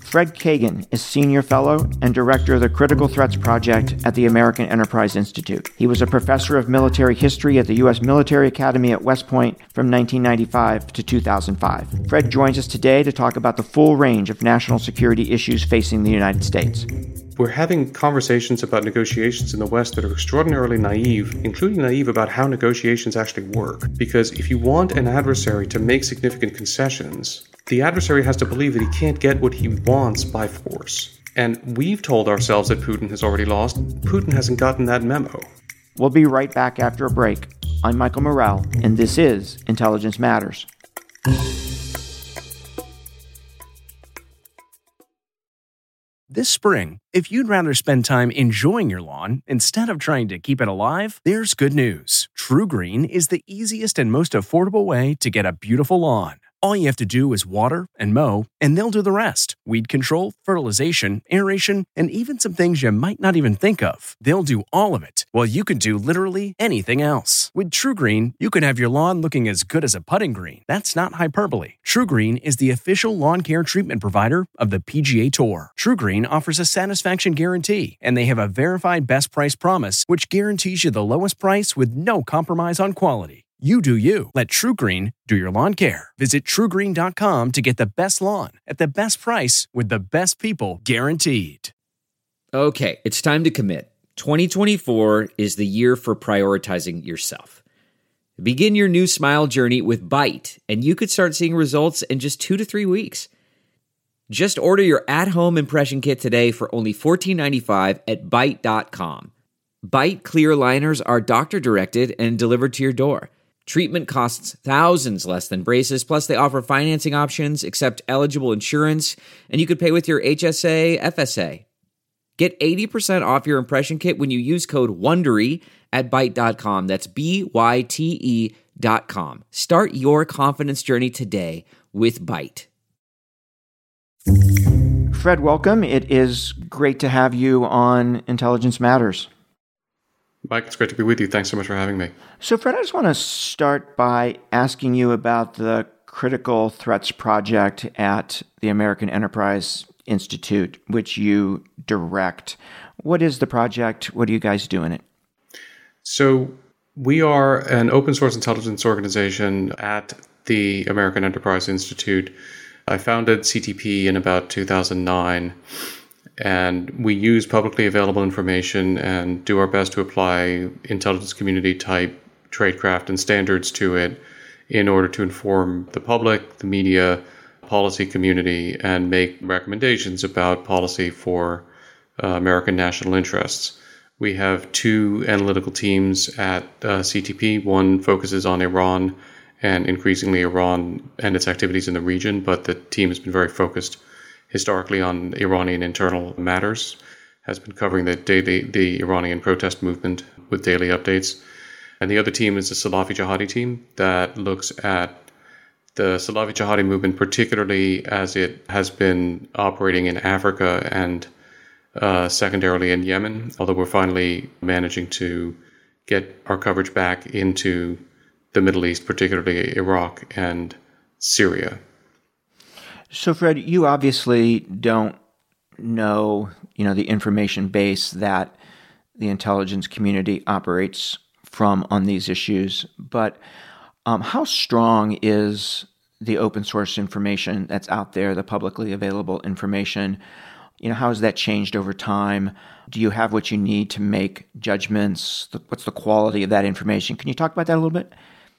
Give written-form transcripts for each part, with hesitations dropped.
Fred Kagan is Senior Fellow and Director of the Critical Threats Project at the American Enterprise Institute. He was a professor of military history at the U.S. Military Academy at West Point from 1995 to 2005. Fred joins us today to talk about the full range of national security issues facing the United States. We're having conversations about negotiations in the West that are extraordinarily naive, including naive about how negotiations actually work. Because if you want an adversary to make significant concessions, the adversary has to believe that he can't get what he wants by force. And we've told ourselves that Putin has already lost. Putin hasn't gotten that memo. We'll be right back after a break. I'm Michael Morell, and this is Intelligence Matters. This spring, if you'd rather spend time enjoying your lawn instead of trying to keep it alive, there's good news. TruGreen is the easiest and most affordable way to get a beautiful lawn. All you have to do is water and mow, and they'll do the rest. Weed control, fertilization, aeration, and even some things you might not even think of. They'll do all of it, while you can do literally anything else. With TruGreen, you can have your lawn looking as good as a putting green. That's not hyperbole. TruGreen is the official lawn care treatment provider of the PGA Tour. TruGreen offers a satisfaction guarantee, and they have a verified best price promise, which guarantees you the lowest price with no compromise on quality. You do you. Let TruGreen do your lawn care. Visit TruGreen.com to get the best lawn at the best price with the best people guaranteed. Okay, it's time to commit. 2024 is the year for prioritizing yourself. Begin your new smile journey with Byte, and you could start seeing results in just 2 to 3 weeks. Just order your at-home impression kit today for only $14.95 at Byte.com. Byte clear liners are doctor-directed and delivered to your door. Treatment costs thousands less than braces, plus they offer financing options, accept eligible insurance, and you could pay with your HSA, FSA. Get 80% off your impression kit when you use code WONDERY at Byte.com. That's BYTE.com. Start your confidence journey today with Byte. Fred, welcome. It is great to have you on Intelligence Matters. Mike, it's great to be with you. Thanks so much for having me. So, Fred, I just want to start by asking you about the Critical Threats Project at the American Enterprise Institute, which you direct. What is the project? What do you guys do in it? So, we are an open source intelligence organization at the American Enterprise Institute. I founded CTP in about 2009. And we use publicly available information and do our best to apply intelligence community type tradecraft and standards to it in order to inform the public, the media, policy community, and make recommendations about policy for American national interests. We have 2 analytical teams at CTP. One focuses on Iran and increasingly Iran and its activities in the region, but the team has been very focused historically on Iranian internal matters, has been covering the Iranian protest movement with daily updates. And the other team is the Salafi Jihadi team that looks at the Salafi Jihadi movement, particularly as it has been operating in Africa and secondarily in Yemen, although we're finally managing to get our coverage back into the Middle East, particularly Iraq and Syria. So, Fred, you obviously don't know, the information base that the intelligence community operates from on these issues, but how strong is the open source information that's out there, the publicly available information? How has that changed over time? Do you have what you need to make judgments? What's the quality of that information? Can you talk about that a little bit?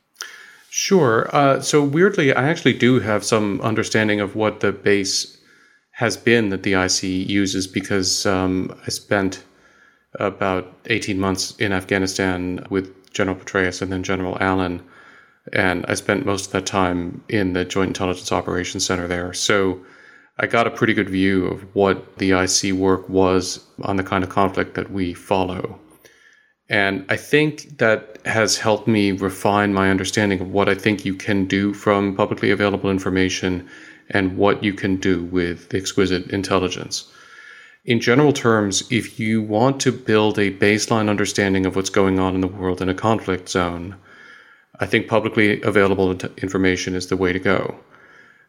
Sure. So weirdly, I actually do have some understanding of what the base has been that the IC uses because I spent about 18 months in Afghanistan with General Petraeus and then General Allen, and I spent most of that time in the Joint Intelligence Operations Center there. So I got a pretty good view of what the IC work was on the kind of conflict that we follow. And I think that has helped me refine my understanding of what I think you can do from publicly available information and what you can do with exquisite intelligence. In general terms, if you want to build a baseline understanding of what's going on in the world in a conflict zone, I think publicly available information is the way to go.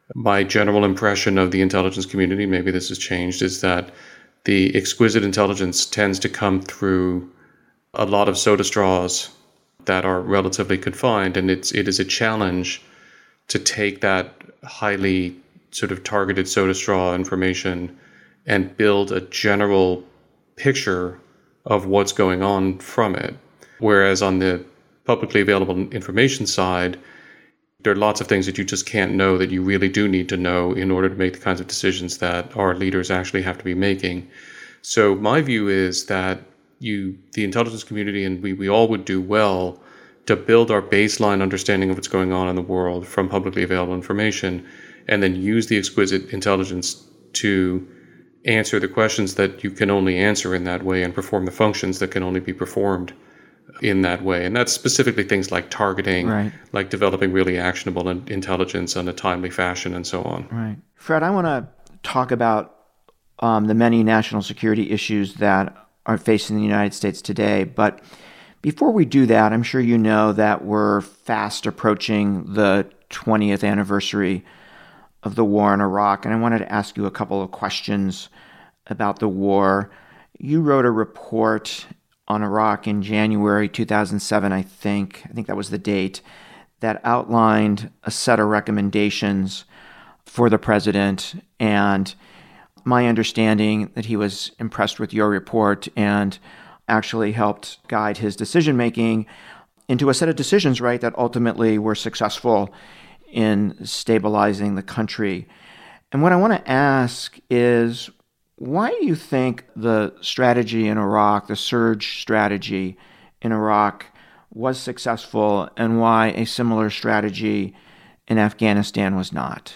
My general impression of the intelligence community, maybe this has changed, is that the exquisite intelligence tends to come through a lot of soda straws that are relatively confined, and it is a challenge to take that highly sort of targeted soda straw information and build a general picture of what's going on from it. Whereas on the publicly available information side, there are lots of things that you just can't know that you really do need to know in order to make the kinds of decisions that our leaders actually have to be making. So my view is that the intelligence community, and we all would do well to build our baseline understanding of what's going on in the world from publicly available information, and then use the exquisite intelligence to answer the questions that you can only answer in that way and perform the functions that can only be performed in that way. And that's specifically things like targeting, right, like developing really actionable intelligence in a timely fashion, and so on. Right. Fred, I want to talk about the many national security issues that are facing the United States today. But before we do that, I'm sure you know that we're fast approaching the 20th anniversary of the war in Iraq. And I wanted to ask you a couple of questions about the war. You wrote a report on Iraq in January 2007, I think that was the date, that outlined a set of recommendations for the president. And my understanding that he was impressed with your report and actually helped guide his decision-making into a set of decisions, right, that ultimately were successful in stabilizing the country. And what I want to ask is, why do you think the strategy in Iraq, the surge strategy in Iraq, was successful, and why a similar strategy in Afghanistan was not?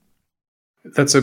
It's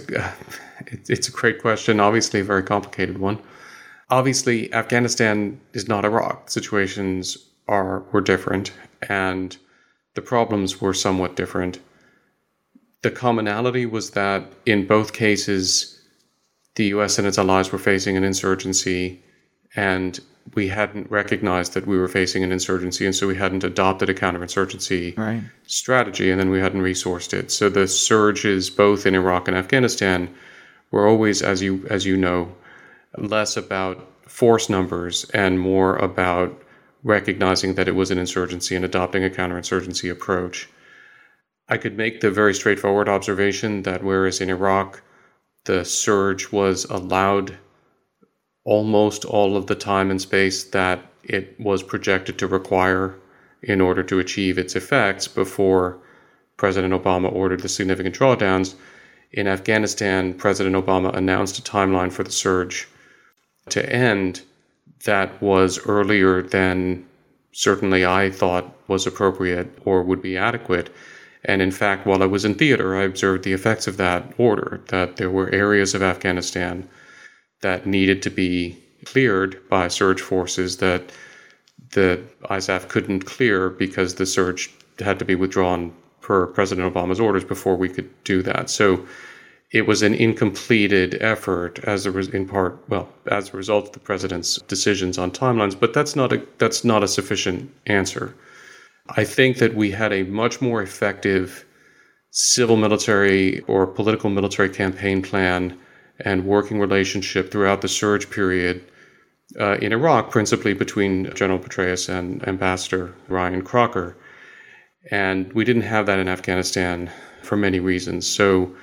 a great question. Obviously, a very complicated one. Obviously, Afghanistan is not Iraq. Situations were different, and the problems were somewhat different. The commonality was that in both cases, the U.S. and its allies were facing an insurgency, and we hadn't recognized that we were facing an insurgency, and so we hadn't adopted a counterinsurgency strategy, and then we hadn't resourced it. So the surges, both in Iraq and Afghanistan, were always, as you know, less about force numbers and more about recognizing that it was an insurgency and adopting a counterinsurgency approach. I could make the very straightforward observation that whereas in Iraq, the surge was allowed almost all of the time and space that it was projected to require in order to achieve its effects before President Obama ordered the significant drawdowns. In Afghanistan, President Obama announced a timeline for the surge to end that was earlier than certainly I thought was appropriate or would be adequate. And in fact, while I was in theater, I observed the effects of that order, that there were areas of Afghanistan that needed to be cleared by surge forces that the ISAF couldn't clear because the surge had to be withdrawn per President Obama's orders before we could do that. So it was an incompleted effort as a result of the president's decisions on timelines, but that's not a sufficient answer. I think that we had a much more effective civil military or political military campaign plan and working relationship throughout the surge period in Iraq, principally between General Petraeus and Ambassador Ryan Crocker. And we didn't have that in Afghanistan for many reasons. So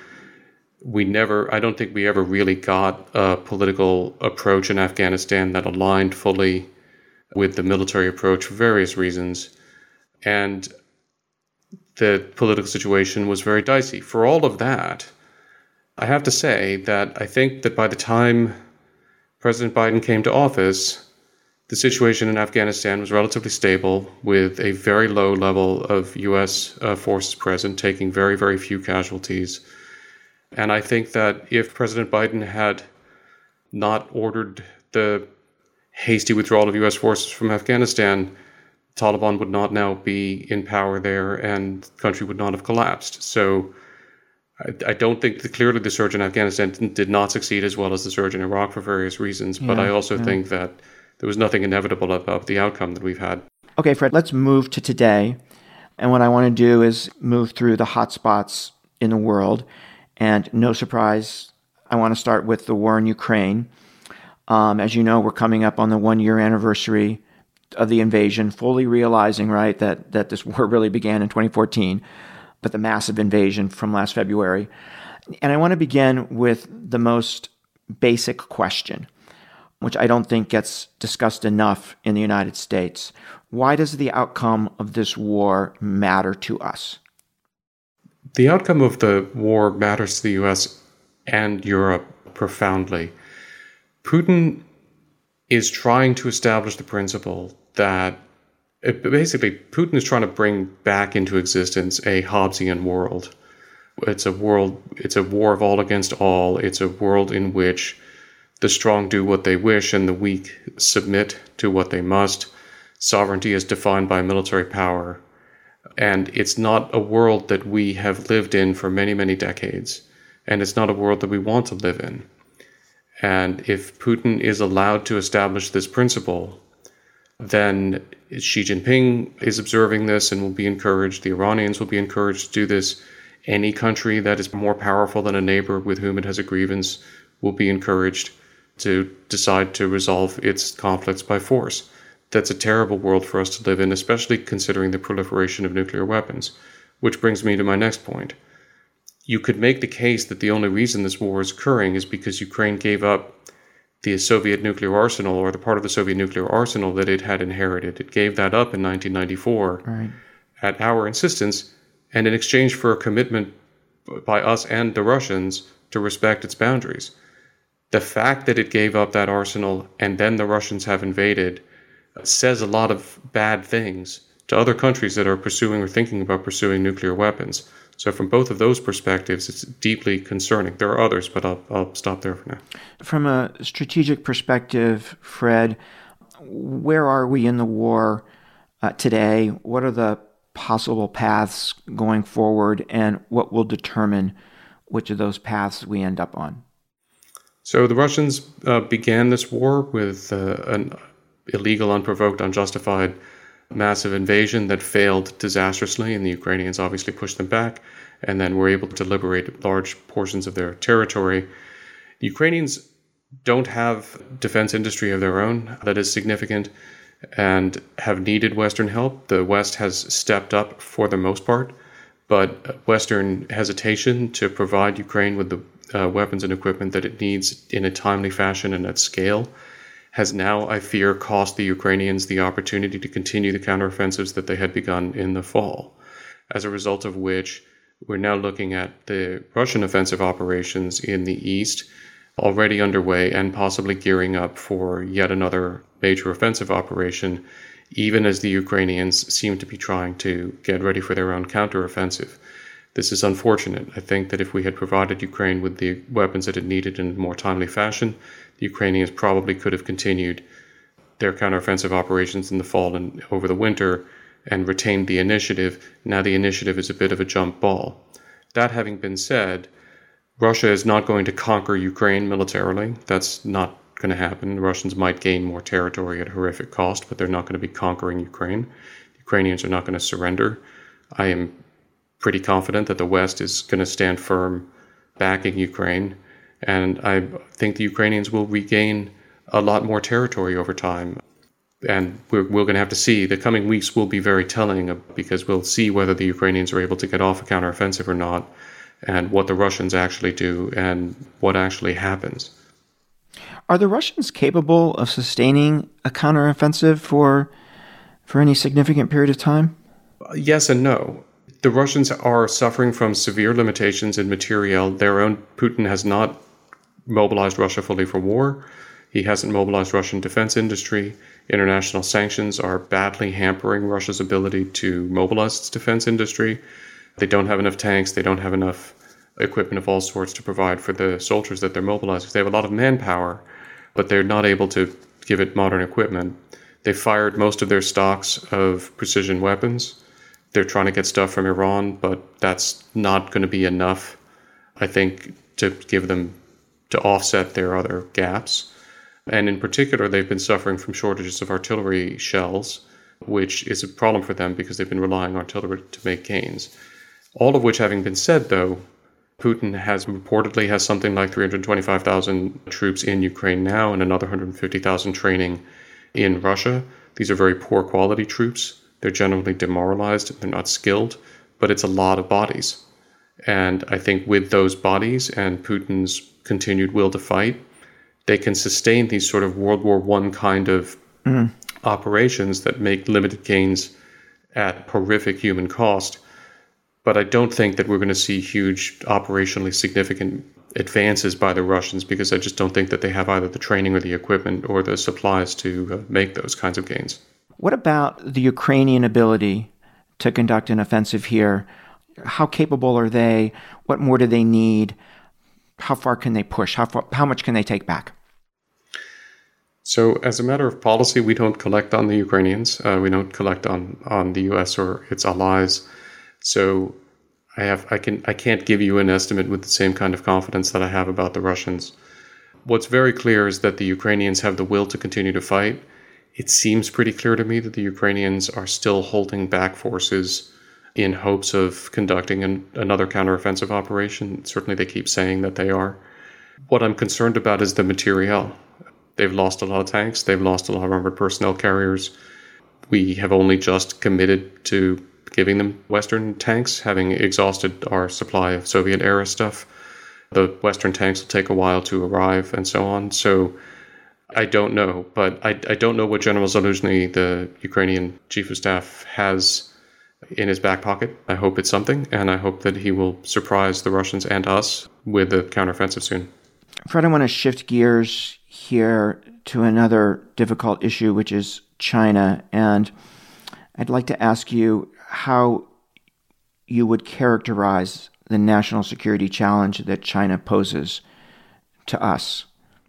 I don't think we ever really got a political approach in Afghanistan that aligned fully with the military approach for various reasons. And the political situation was very dicey. For all of that, I have to say that I think that by the time President Biden came to office, the situation in Afghanistan was relatively stable, with a very low level of U.S. Forces present, taking very, very few casualties. And I think that if President Biden had not ordered the hasty withdrawal of U.S. forces from Afghanistan, Taliban would not now be in power there and the country would not have collapsed. So I don't think that clearly the surge in Afghanistan did not succeed as well as the surge in Iraq for various reasons. But I also think that there was nothing inevitable about the outcome that we've had. Okay, Fred, let's move to today. And what I want to do is move through the hotspots in the world. And no surprise, I want to start with the war in Ukraine. As you know, we're coming up on the 1-year anniversary of the invasion, fully realizing, right, that this war really began in 2014, but the massive invasion from last February. And I want to begin with the most basic question, which I don't think gets discussed enough in the United States. Why does the outcome of this war matter to us? The outcome of the war matters to the U.S. and Europe profoundly. Putin is trying to establish the principle that Putin is trying to bring back into existence a Hobbesian world. It's a war of all against all. It's a world in which the strong do what they wish and the weak submit to what they must. Sovereignty is defined by military power. And it's not a world that we have lived in for many, many decades. And it's not a world that we want to live in. And if Putin is allowed to establish this principle, then Xi Jinping is observing this and will be encouraged. The Iranians will be encouraged to do this. Any country that is more powerful than a neighbor with whom it has a grievance will be encouraged to decide to resolve its conflicts by force. That's a terrible world for us to live in, especially considering the proliferation of nuclear weapons. Which brings me to my next point. You could make the case that the only reason this war is occurring is because Ukraine gave up the Soviet nuclear arsenal, or the part of the Soviet nuclear arsenal that it had inherited. It gave that up in 1994 Right. at our insistence, and in exchange for a commitment by us and the Russians to respect its boundaries. The fact that it gave up that arsenal and then the Russians have invaded says a lot of bad things to other countries that are pursuing or thinking about pursuing nuclear weapons. So from both of those perspectives, it's deeply concerning. There are others, but I'll stop there for now. From a strategic perspective, Fred, where are we in the war today? What are the possible paths going forward, and what will determine which of those paths we end up on? So the Russians began this war with an illegal, unprovoked, unjustified massive invasion that failed disastrously, and the Ukrainians obviously pushed them back and then were able to liberate large portions of their territory. The Ukrainians don't have defense industry of their own that is significant and have needed Western help. The West has stepped up for the most part, but Western hesitation to provide Ukraine with the weapons and equipment that it needs in a timely fashion and at scale has now, I fear, cost the Ukrainians the opportunity to continue the counteroffensives that they had begun in the fall. As a result of which, we're now looking at the Russian offensive operations in the east already underway and possibly gearing up for yet another major offensive operation, even as the Ukrainians seem to be trying to get ready for their own counteroffensive. This is unfortunate. I think that if we had provided Ukraine with the weapons that it needed in a more timely fashion, the Ukrainians probably could have continued their counteroffensive operations in the fall and over the winter and retained the initiative. Now the initiative is a bit of a jump ball. That having been said, Russia is not going to conquer Ukraine militarily. That's not going to happen. The Russians might gain more territory at horrific cost, but they're not going to be conquering Ukraine. The Ukrainians are not going to surrender. I am pretty confident that the West is going to stand firm backing Ukraine. And I think the Ukrainians will regain a lot more territory over time. And we're going to have to see. The coming weeks will be very telling because we'll see whether the Ukrainians are able to get off a counteroffensive or not, and what the Russians actually do and what actually happens. Are the Russians capable of sustaining a counteroffensive for any significant period of time? Yes and no. The Russians are suffering from severe limitations in materiel. Putin has not mobilized Russia fully for war. He hasn't mobilized Russian defense industry. International sanctions are badly hampering Russia's ability to mobilize its defense industry. They don't have enough tanks. They don't have enough equipment of all sorts to provide for the soldiers that they're mobilizing. They have a lot of manpower, but they're not able to give it modern equipment. They fired most of their stocks of precision weapons. They're trying to get stuff from Iran, but that's not going to be enough, I think, to offset their other gaps. And in particular, they've been suffering from shortages of artillery shells, which is a problem for them because they've been relying on artillery to make gains. All of which having been said, though, Putin reportedly has something like 325,000 troops in Ukraine now and another 150,000 training in Russia. These are very poor quality troops. They're generally demoralized. They're not skilled, but it's a lot of bodies. And I think with those bodies and Putin's continued will to fight, they can sustain these sort of World War I kind of operations that make limited gains at horrific human cost. But I don't think that we're going to see huge operationally significant advances by the Russians, because I just don't think that they have either the training or the equipment or the supplies to make those kinds of gains. What about the Ukrainian ability to conduct an offensive here? How capable are they? What more do they need? How far can they push? How much can they take back? So as a matter of policy, we don't collect on the Ukrainians. We don't collect on the U.S. or its allies. So I can't give you an estimate with the same kind of confidence that I have about the Russians. What's very clear is that the Ukrainians have the will to continue to fight. It seems pretty clear to me that the Ukrainians are still holding back forces in hopes of conducting another counteroffensive operation. Certainly they keep saying that they are. What I'm concerned about is the materiel. They've lost a lot of tanks. They've lost a lot of armored personnel carriers. We have only just committed to giving them Western tanks, having exhausted our supply of Soviet-era stuff. The Western tanks will take a while to arrive and so on. So I don't know, but I don't know what General Zaluzhny, the Ukrainian chief of staff, has in his back pocket. I hope it's something, and I hope that he will surprise the Russians and us with a counteroffensive soon. Fred, I want to shift gears here to another difficult issue, which is China. And I'd like to ask you how you would characterize the national security challenge that China poses to us.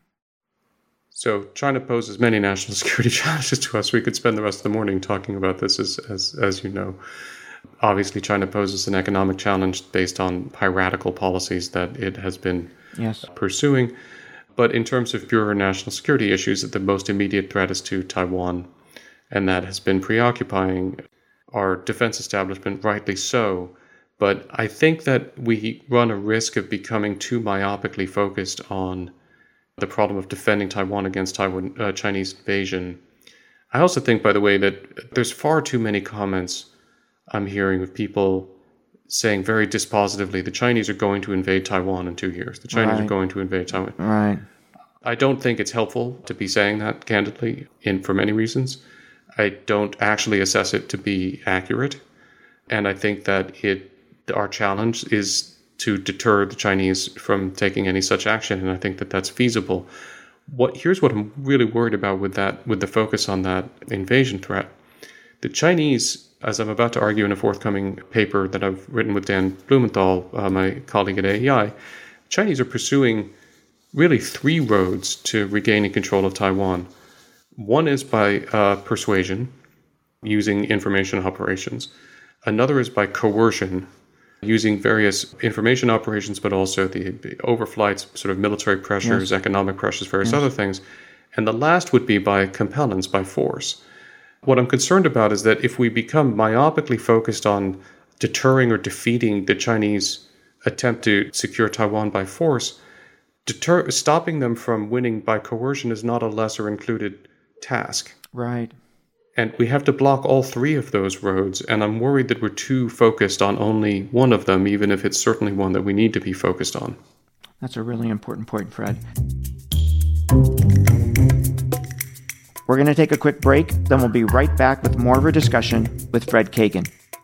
So China poses many national security challenges to us. We could spend the rest of the morning talking about this, as you know. Obviously, China poses an economic challenge based on piratical policies that it has been pursuing. But in terms of pure national security issues, the most immediate threat is to Taiwan, and that has been preoccupying our defense establishment, rightly so. But I think that we run a risk of becoming too myopically focused on the problem of defending Taiwan against Chinese invasion. I also think, by the way, that there's far too many comments I'm hearing of people saying very dispositively, the Chinese are going to invade Taiwan in 2 years. The Chinese are going to invade Taiwan. Right. I don't think it's helpful to be saying that, candidly, for many reasons. I don't actually assess it to be accurate. And I think that our challenge is to deter the Chinese from taking any such action. And I think that that's feasible. Here's what I'm really worried about with the focus on that invasion threat. The Chinese, as I'm about to argue in a forthcoming paper that I've written with Dan Blumenthal, my colleague at AEI, Chinese are pursuing really three roads to regaining control of Taiwan. One is by persuasion, using information operations. Another is by coercion, using various information operations, but also the overflights, sort of military pressures, economic pressures, various other things. And the last would be by compellence, by force. What I'm concerned about is that if we become myopically focused on deterring or defeating the Chinese attempt to secure Taiwan by force, stopping them from winning by coercion is not a lesser included task. Right. And we have to block all three of those roads, and I'm worried that we're too focused on only one of them, even if it's certainly one that we need to be focused on. That's a really important point, Fred. We're going to take a quick break, then we'll be right back with more of a discussion with Fred Kagan.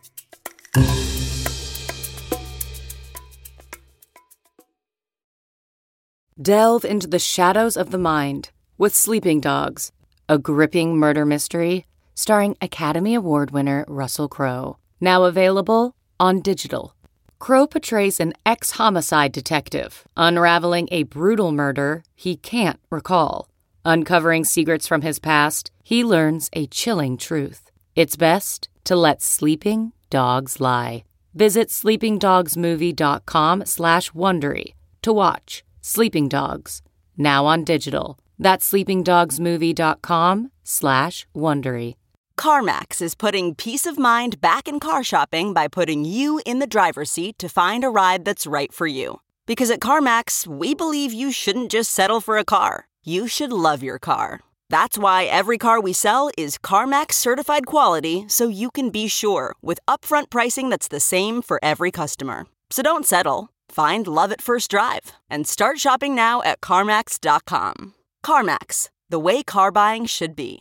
Delve into the shadows of the mind with Sleeping Dogs, a gripping murder mystery starring Academy Award winner Russell Crowe. Now available on digital. Crowe portrays an ex-homicide detective unraveling a brutal murder he can't recall. Uncovering secrets from his past, he learns a chilling truth. It's best to let sleeping dogs lie. Visit sleepingdogsmovie.com/Wondery to watch Sleeping Dogs, now on digital. That's sleepingdogsmovie.com/Wondery. CarMax is putting peace of mind back in car shopping by putting you in the driver's seat to find a ride that's right for you. Because at CarMax, we believe you shouldn't just settle for a car. You should love your car. That's why every car we sell is CarMax certified quality, so you can be sure with upfront pricing that's the same for every customer. So don't settle. Find love at first drive and start shopping now at CarMax.com. CarMax, the way car buying should be.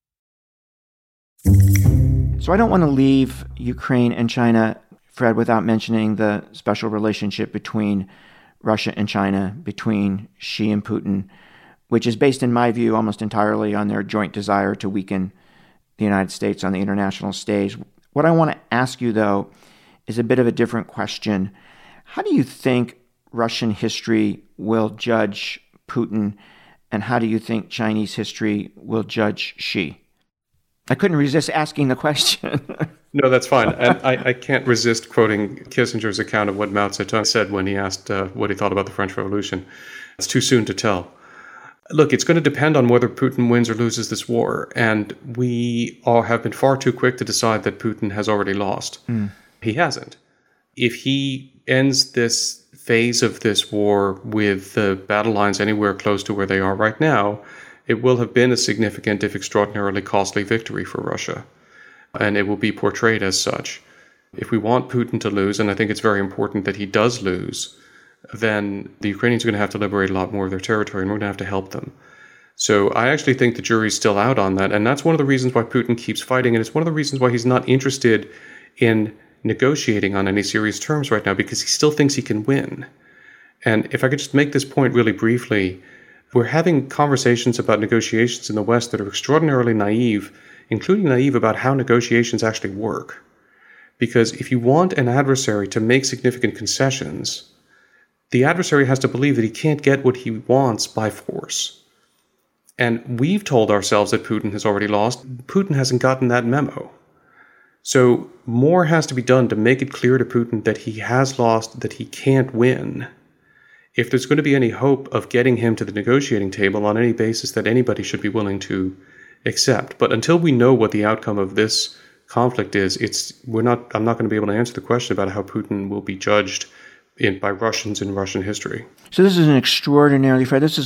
So I don't want to leave Ukraine and China, Fred, without mentioning the special relationship between Russia and China, between Xi and Putin, which is based, in my view, almost entirely on their joint desire to weaken the United States on the international stage. What I want to ask you, though, is a bit of a different question. How do you think Russian history will judge Putin, and how do you think Chinese history will judge Xi? I couldn't resist asking the question. No, that's fine. And I can't resist quoting Kissinger's account of what Mao Zedong said when he asked what he thought about the French Revolution. It's too soon to tell. Look, it's going to depend on whether Putin wins or loses this war. And we have been far too quick to decide that Putin has already lost. He hasn't. If he ends this phase of this war with the battle lines anywhere close to where they are right now, it will have been a significant, if extraordinarily costly, victory for Russia. And it will be portrayed as such. If we want Putin to lose, and I think it's very important that he does lose, then the Ukrainians are going to have to liberate a lot more of their territory, and we're going to have to help them. So I actually think the jury's still out on that, and that's one of the reasons why Putin keeps fighting, and it's one of the reasons why he's not interested in negotiating on any serious terms right now, because he still thinks he can win. And if I could just make this point really briefly, we're having conversations about negotiations in the West that are extraordinarily naive, including naive about how negotiations actually work. Because if you want an adversary to make significant concessions, the adversary has to believe that he can't get what he wants by force. And we've told ourselves that Putin has already lost. Putin hasn't gotten that memo. So more has to be done to make it clear to Putin that he has lost, that he can't win. If there's going to be any hope of getting him to the negotiating table on any basis that anybody should be willing to accept. But until we know what the outcome of this conflict is, I'm not going to be able to answer the question about how Putin will be judged by Russians in Russian history. So this is an extraordinarily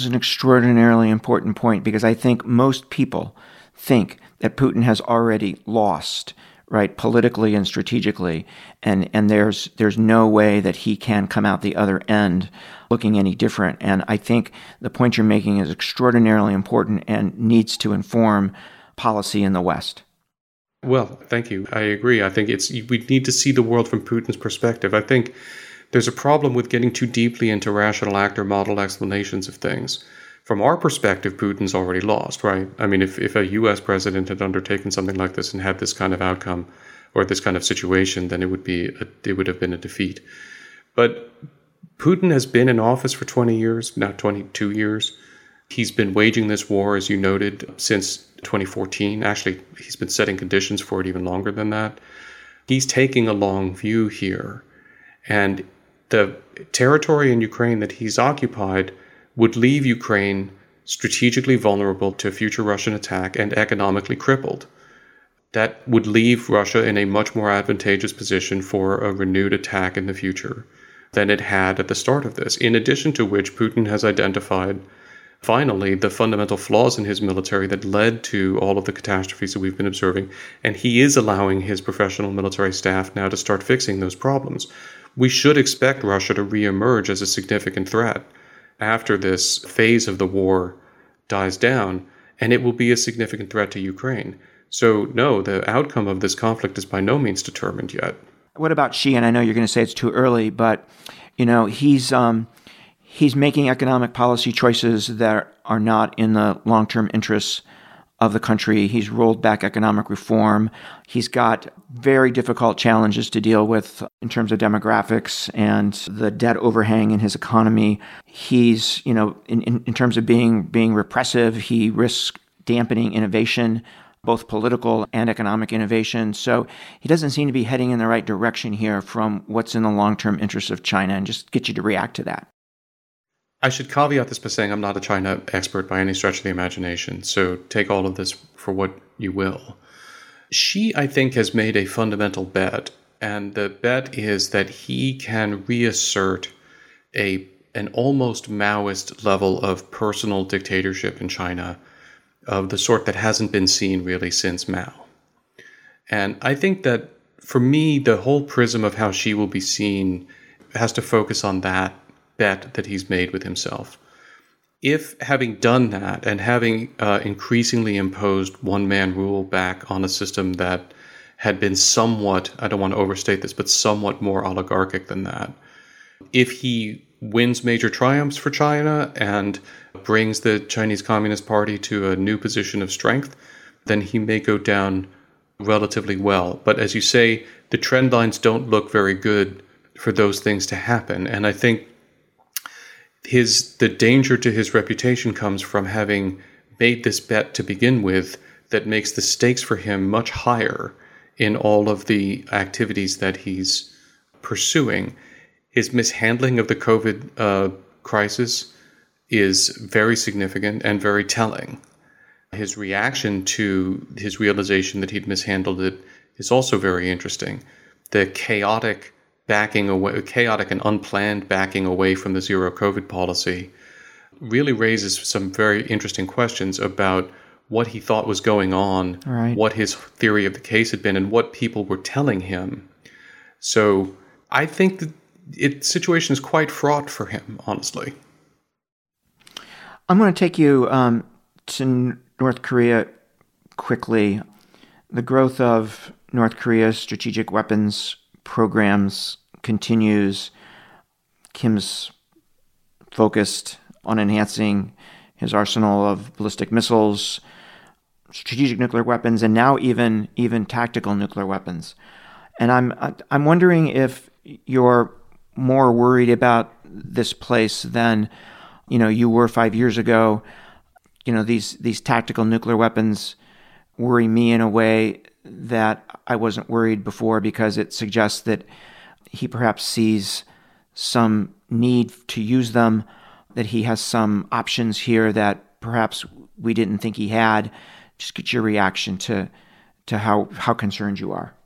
important point, because I think most people think that Putin has already lost, right, politically and strategically, and there's no way that he can come out the other end looking any different. And I think the point you're making is extraordinarily important and needs to inform policy in the West. Well, thank you. I agree. I think we need to see the world from Putin's perspective. I think there's a problem with getting too deeply into rational actor model explanations of things. From our perspective, Putin's already lost, right? I mean, if a U.S. president had undertaken something like this and had this kind of outcome or this kind of situation, then it would have been a defeat. But Putin has been in office for 20 years, now 22 years. He's been waging this war, as you noted, since 2014. Actually, he's been setting conditions for it even longer than that. He's taking a long view here. And the territory in Ukraine that he's occupied would leave Ukraine strategically vulnerable to a future Russian attack and economically crippled. That would leave Russia in a much more advantageous position for a renewed attack in the future than it had at the start of this. In addition to which, Putin has identified, finally, the fundamental flaws in his military that led to all of the catastrophes that we've been observing, and he is allowing his professional military staff now to start fixing those problems. We should expect Russia to reemerge as a significant threat after this phase of the war dies down, and it will be a significant threat to Ukraine. So no, the outcome of this conflict is by no means determined yet. What about Xi? And I know you're going to say it's too early, but he's making economic policy choices that are not in the long-term interests of the country. He's rolled back economic reform. He's got very difficult challenges to deal with in terms of demographics and the debt overhang in his economy. He's, in terms of being repressive, he risks dampening innovation, both political and economic innovation. So he doesn't seem to be heading in the right direction here from what's in the long-term interests of China, and just get you to react to that. I should caveat this by saying I'm not a China expert by any stretch of the imagination, so take all of this for what you will. Xi, I think, has made a fundamental bet, and the bet is that he can reassert an almost Maoist level of personal dictatorship in China of the sort that hasn't been seen really since Mao. And I think that, for me, the whole prism of how Xi will be seen has to focus on that bet that he's made with himself. If, having done that and having increasingly imposed one-man rule back on a system that had been somewhat, I don't want to overstate this, but somewhat more oligarchic than that, if he wins major triumphs for China and brings the Chinese Communist Party to a new position of strength, then he may go down relatively well. But as you say, the trend lines don't look very good for those things to happen. And I think the danger to his reputation comes from having made this bet to begin with that makes the stakes for him much higher in all of the activities that he's pursuing. His mishandling of the COVID crisis is very significant and very telling. His reaction to his realization that he'd mishandled it is also very interesting. The chaotic and unplanned backing away from the zero COVID policy really raises some very interesting questions about what he thought was going on, right, what his theory of the case had been, and what people were telling him. So I think that the situation is quite fraught for him, honestly. I'm going to take you to North Korea quickly. The growth of North Korea's strategic weapons programs continues. Kim's focused on enhancing his arsenal of ballistic missiles, strategic nuclear weapons, and now even tactical nuclear weapons. And I'm wondering if you're more worried about this place than you were 5 years ago. These tactical nuclear weapons worry me in a way that I wasn't worried before, because it suggests that he perhaps sees some need to use them, that he has some options here that perhaps we didn't think he had. Just get your reaction to how concerned you are.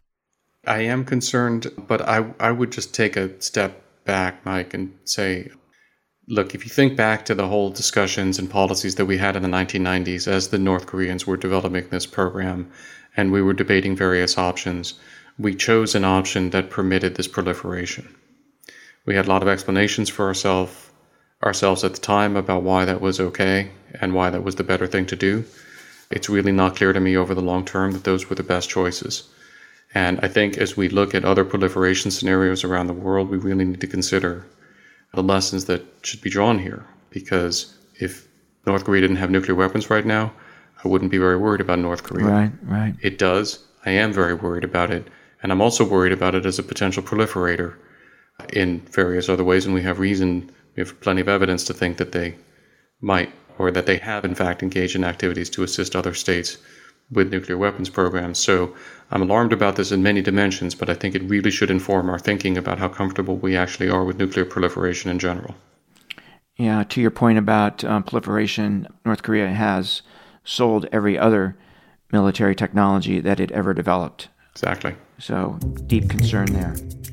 I am concerned, but I would just take a step back, Mike, and say, look, if you think back to the whole discussions and policies that we had in the 1990s as the North Koreans were developing this program and we were debating various options, we chose an option that permitted this proliferation. We had a lot of explanations for ourselves at the time about why that was okay and why that was the better thing to do. It's really not clear to me over the long term that those were the best choices. And I think as we look at other proliferation scenarios around the world, we really need to consider the lessons that should be drawn here. Because if North Korea didn't have nuclear weapons right now, I wouldn't be very worried about North Korea. Right. It does. I am very worried about it. And I'm also worried about it as a potential proliferator in various other ways. And we have plenty of evidence to think that they might, or that they have in fact engaged in activities to assist other states with nuclear weapons programs. So I'm alarmed about this in many dimensions, but I think it really should inform our thinking about how comfortable we actually are with nuclear proliferation in general. Yeah, to your point about proliferation, North Korea has sold every other military technology that it ever developed. Exactly. So deep concern there.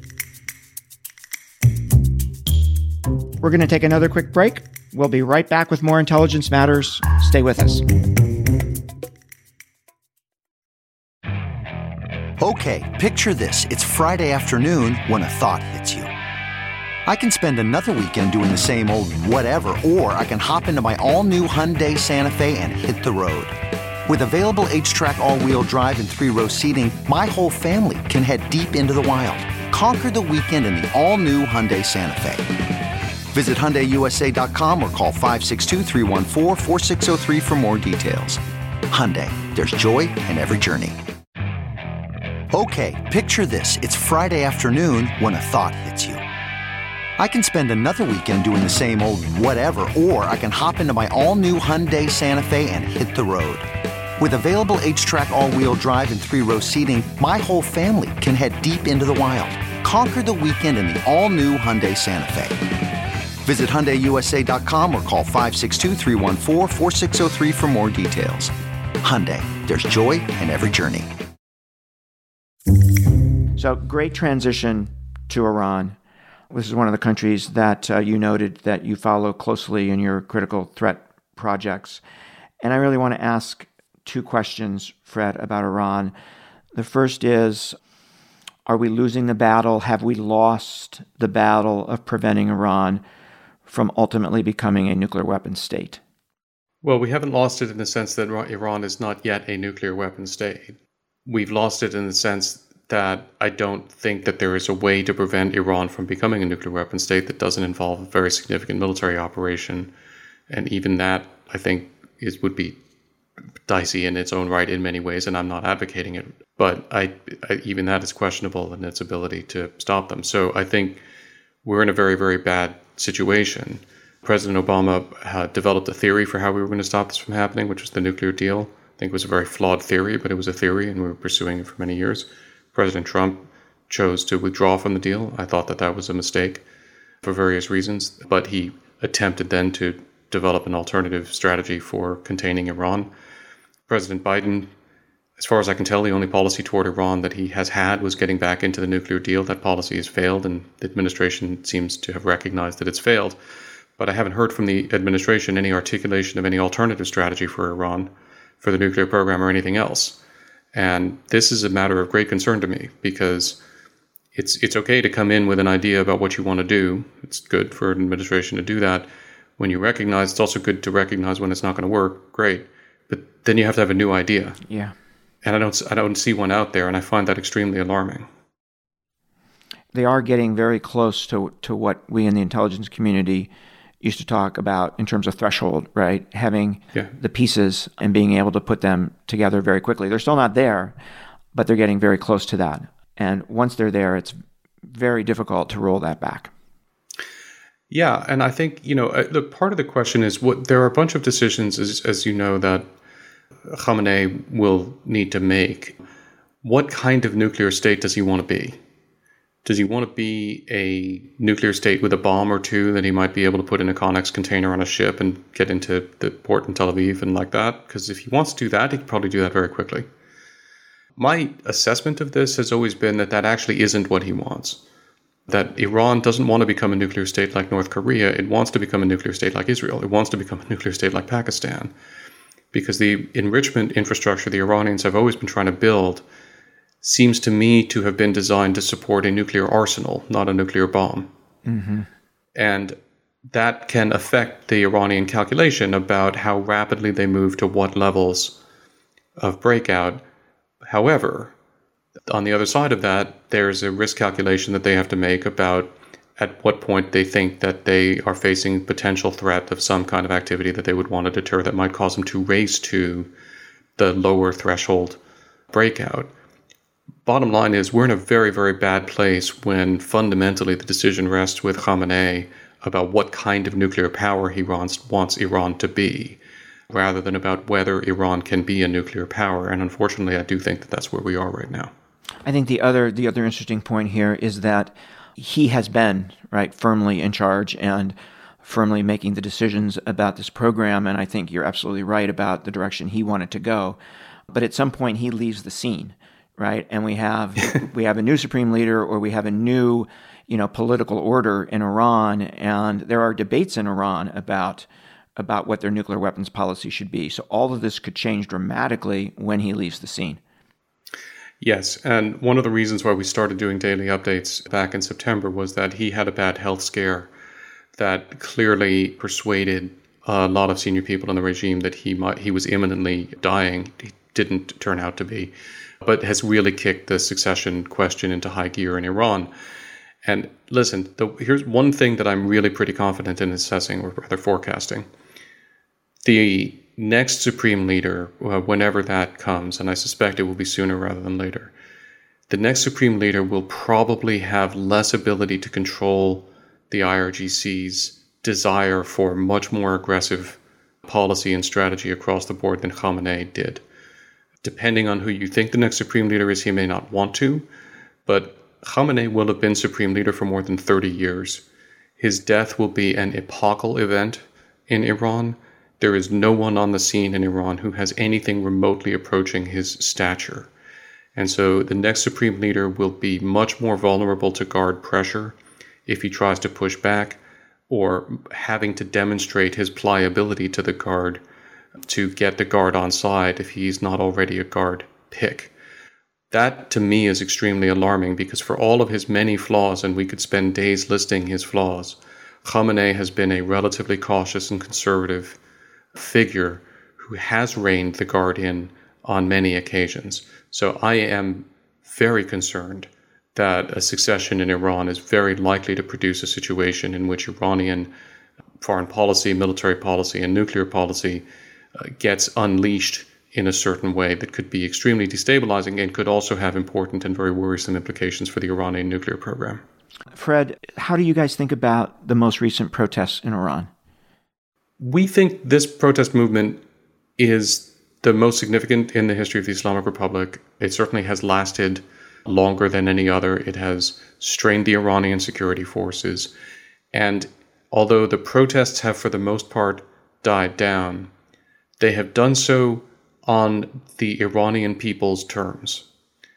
We're going to take another quick break. We'll be right back with more Intelligence Matters. Stay with us. Okay, picture this. It's Friday afternoon when a thought hits you. I can spend another weekend doing the same old whatever, or I can hop into my all-new Hyundai Santa Fe and hit the road. With available H-Track all-wheel drive and 3-row seating, my whole family can head deep into the wild. Conquer the weekend in the all-new Hyundai Santa Fe. Visit HyundaiUSA.com or call 562-314-4603 for more details. Hyundai, there's joy in every journey. Okay, picture this. It's Friday afternoon when a thought hits you. I can spend another weekend doing the same old whatever, or I can hop into my all-new Hyundai Santa Fe and hit the road. With available H-Track all-wheel drive and 3-row seating, my whole family can head deep into the wild. Conquer the weekend in the all-new Hyundai Santa Fe. Visit HyundaiUSA.com or call 562-314-4603 for more details. Hyundai, there's joy in every journey. So great transition to Iran. This is one of the countries that you noted that you follow closely in your critical threat projects. And I really want to ask two questions, Fred, about Iran. The first is, are we losing the battle? Have we lost the battle of preventing Iran from ultimately becoming a nuclear weapons state? Well, we haven't lost it in the sense that Iran is not yet a nuclear weapons state. We've lost it in the sense that I don't think that there is a way to prevent Iran from becoming a nuclear weapons state that doesn't involve a very significant military operation. And even that, I think, would be dicey in its own right in many ways, and I'm not advocating it. But even that is questionable in its ability to stop them. So I think we're in a very, very bad situation. President Obama had developed a theory for how we were going to stop this from happening, which was the nuclear deal. I think it was a very flawed theory, but it was a theory, and we were pursuing it for many years. President Trump chose to withdraw from the deal. I thought that that was a mistake for various reasons, but he attempted then to develop an alternative strategy for containing Iran. President Biden, as far as I can tell, the only policy toward Iran that he has had was getting back into the nuclear deal. That policy has failed, and the administration seems to have recognized that it's failed. But I haven't heard from the administration any articulation of any alternative strategy for Iran, for the nuclear program, or anything else. And this is a matter of great concern to me, because it's okay to come in with an idea about what you want to do. It's good for an administration to do that. When you recognize, it's also good to recognize when it's not going to work. Great. But then you have to have a new idea. Yeah. And I don't see one out there, and I find that extremely alarming. They are getting very close to what we in the intelligence community used to talk about in terms of threshold, right? Having the pieces and being able to put them together very quickly. They're still not there, but they're getting very close to that. And once they're there, it's very difficult to roll that back. Yeah, and I think, look, part of the question is there are a bunch of decisions, as you know, that Khamenei will need to make. What kind of nuclear state does he want to be? Does he want to be a nuclear state with a bomb or two that he might be able to put in a Connex container on a ship and get into the port in Tel Aviv and like that? Because if he wants to do that, he can probably do that very quickly. My assessment of this has always been that actually isn't what he wants. That Iran doesn't want to become a nuclear state like North Korea. It wants to become a nuclear state like Israel. It wants to become a nuclear state like Pakistan. Because the enrichment infrastructure the Iranians have always been trying to build seems to me to have been designed to support a nuclear arsenal, not a nuclear bomb. Mm-hmm. And that can affect the Iranian calculation about how rapidly they move to what levels of breakout. However, on the other side of that, there's a risk calculation that they have to make about at what point they think that they are facing potential threat of some kind of activity that they would want to deter that might cause them to race to the lower threshold breakout. Bottom line is we're in a very, very bad place when fundamentally the decision rests with Khamenei about what kind of nuclear power he wants Iran to be, rather than about whether Iran can be a nuclear power. And unfortunately, I do think that that's where we are right now. I think the other interesting point here is that he has been firmly in charge and firmly making the decisions about this program. And I think you're absolutely right about the direction he wanted to go. But at some point, he leaves the scene. Right, and we have a new supreme leader, or we have a new, political order in Iran, and there are debates in Iran about what their nuclear weapons policy should be. So all of this could change dramatically when he leaves the scene. Yes, and one of the reasons why we started doing daily updates back in September was that he had a bad health scare that clearly persuaded a lot of senior people in the regime that he was imminently dying. He didn't turn out to be, but has really kicked the succession question into high gear in Iran. And listen, here's one thing that I'm really pretty confident in assessing, or rather forecasting. The next supreme leader, whenever that comes, and I suspect it will be sooner rather than later, the next supreme leader will probably have less ability to control the IRGC's desire for much more aggressive policy and strategy across the board than Khamenei did. Depending on who you think the next supreme leader is, he may not want to, but Khamenei will have been supreme leader for more than 30 years. His death will be an epochal event in Iran. there is no one on the scene in Iran who has anything remotely approaching his stature. And so the next supreme leader will be much more vulnerable to guard pressure if he tries to push back, or having to demonstrate his pliability to the guard to get the guard on side if he's not already a guard pick. That, to me, is extremely alarming, because for all of his many flaws, and we could spend days listing his flaws, Khamenei has been a relatively cautious and conservative figure who has reined the guard in on many occasions. So I am very concerned that a succession in Iran is very likely to produce a situation in which Iranian foreign policy, military policy, and nuclear policy gets unleashed in a certain way that could be extremely destabilizing and could also have important and very worrisome implications for the Iranian nuclear program. Fred, how do you guys think about the most recent protests in Iran? We think this protest movement is the most significant in the history of the Islamic Republic. It certainly has lasted longer than any other. It has strained the Iranian security forces. And although the protests have, for the most part, died down, they have done so on the Iranian people's terms.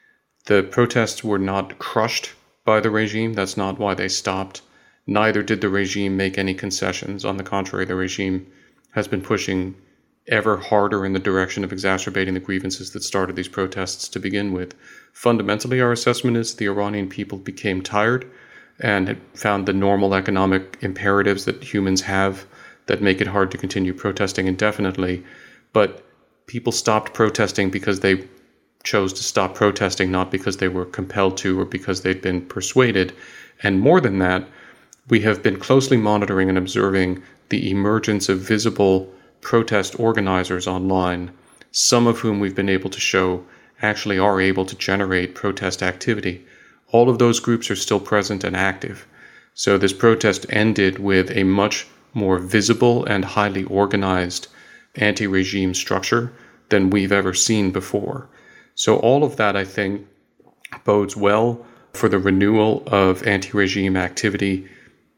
The protests were not crushed by the regime. That's not why they stopped. Neither did the regime make any concessions. On the contrary, the regime has been pushing ever harder in the direction of exacerbating the grievances that started these protests to begin with. Fundamentally, our assessment is the Iranian people became tired and had found the normal economic imperatives that humans have that make it hard to continue protesting indefinitely. But people stopped protesting because they chose to stop protesting, not because they were compelled to or because they'd been persuaded. And more than that, we have been closely monitoring and observing the emergence of visible protest organizers online, some of whom we've been able to show actually are able to generate protest activity. All of those groups are still present and active. So this protest ended with a much more visible and highly organized anti-regime structure than we've ever seen before. So all of that, I think, bodes well for the renewal of anti-regime activity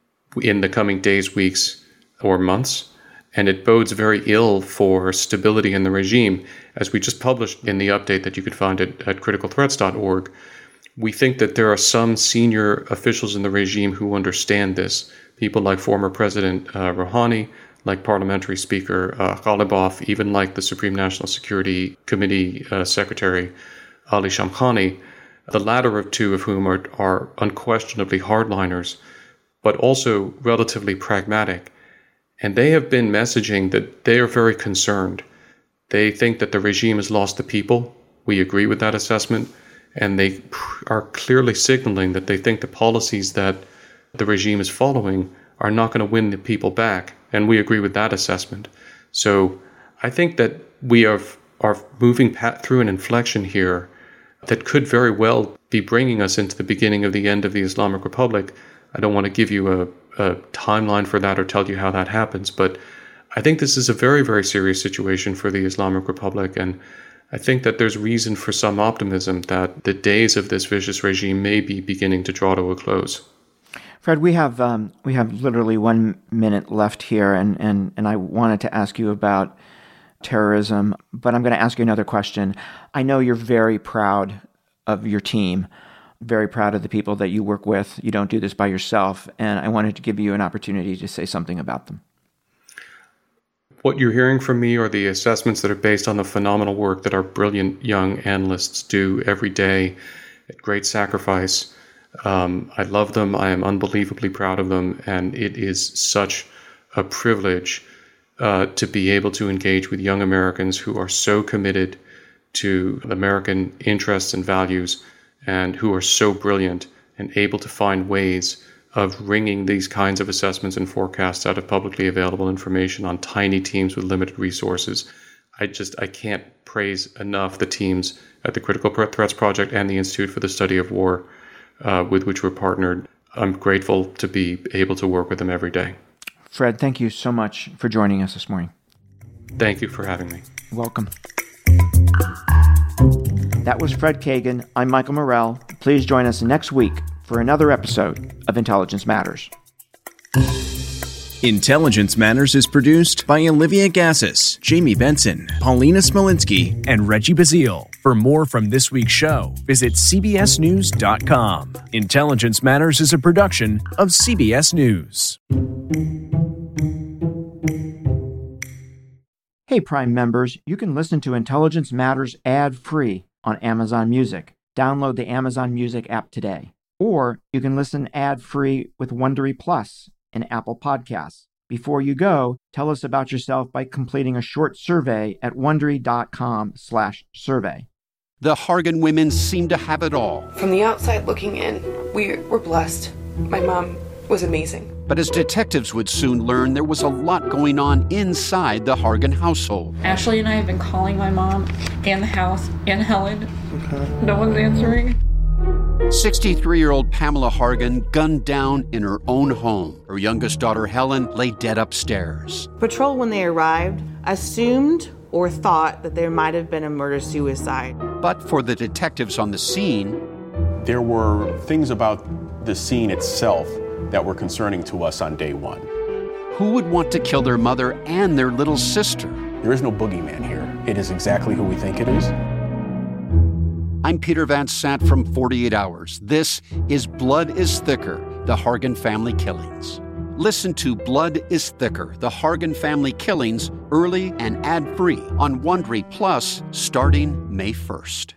in the coming days, weeks, or months. And it bodes very ill for stability in the regime. As we just published in the update that you could find at criticalthreats.org, we think that there are some senior officials in the regime who understand this. People like former President Rouhani, like Parliamentary Speaker Ghalibaf, even like the Supreme National Security Committee Secretary Ali Shamkhani, the latter of two of whom are unquestionably hardliners, but also relatively pragmatic. And they have been messaging that they are very concerned. They think that the regime has lost the people. We agree with that assessment. And they are clearly signaling that they think the policies that the regime is following are not going to win the people back. And we agree with that assessment. So I think that we are moving through an inflection here that could very well be bringing us into the beginning of the end of the Islamic Republic. I don't want to give you a timeline for that or tell you how that happens, but I think this is a very, very serious situation for the Islamic Republic, and I think that there's reason for some optimism that the days of this vicious regime may be beginning to draw to a close. Fred, we have literally 1 minute left here, and I wanted to ask you about terrorism, but I'm going to ask you another question. I know you're very proud of your team, very proud of the people that you work with. You don't do this by yourself, and I wanted to give you an opportunity to say something about them. What you're hearing from me are the assessments that are based on the phenomenal work that our brilliant young analysts do every day at great sacrifice. I love them. I am unbelievably proud of them, and it is such a privilege to be able to engage with young Americans who are so committed to American interests and values, and who are so brilliant and able to find ways of wringing these kinds of assessments and forecasts out of publicly available information on tiny teams with limited resources. I can't praise enough the teams at the Critical Threats Project and the Institute for the Study of War with which we're partnered. I'm grateful to be able to work with them every day. Fred, thank you so much for joining us this morning. Thank you for having me. Welcome. That was Fred Kagan. I'm Michael Morell. Please join us next week for another episode of Intelligence Matters. Intelligence Matters is produced by Olivia Gassis, Jamie Benson, Paulina Smolinski, and Reggie Bazile. For more from this week's show, visit cbsnews.com. Intelligence Matters is a production of CBS News. Hey, Prime members, you can listen to Intelligence Matters ad-free on Amazon Music. Download the Amazon Music app today. Or you can listen ad-free with Wondery Plus and Apple Podcasts. Before you go, tell us about yourself by completing a short survey at Wondery.com/survey. The Hargan women seem to have it all. From the outside looking in, we were blessed. My mom was amazing. But as detectives would soon learn, there was a lot going on inside the Hargan household. Ashley and I have been calling my mom and the house and Helen. Okay. No one's answering. 63-year-old Pamela Hargan gunned down in her own home. Her youngest daughter, Helen, lay dead upstairs. Patrol, when they arrived, assumed or thought that there might have been a murder-suicide. But for the detectives on the scene, there were things about the scene itself that were concerning to us on day one. Who would want to kill their mother and their little sister? There is no boogeyman here. It is exactly who we think it is. I'm Peter Van Sant from 48 Hours. This is Blood is Thicker, the Hargan family killings. Listen to Blood is Thicker, the Hargan family killings, early and ad-free on Wondery Plus starting May 1st.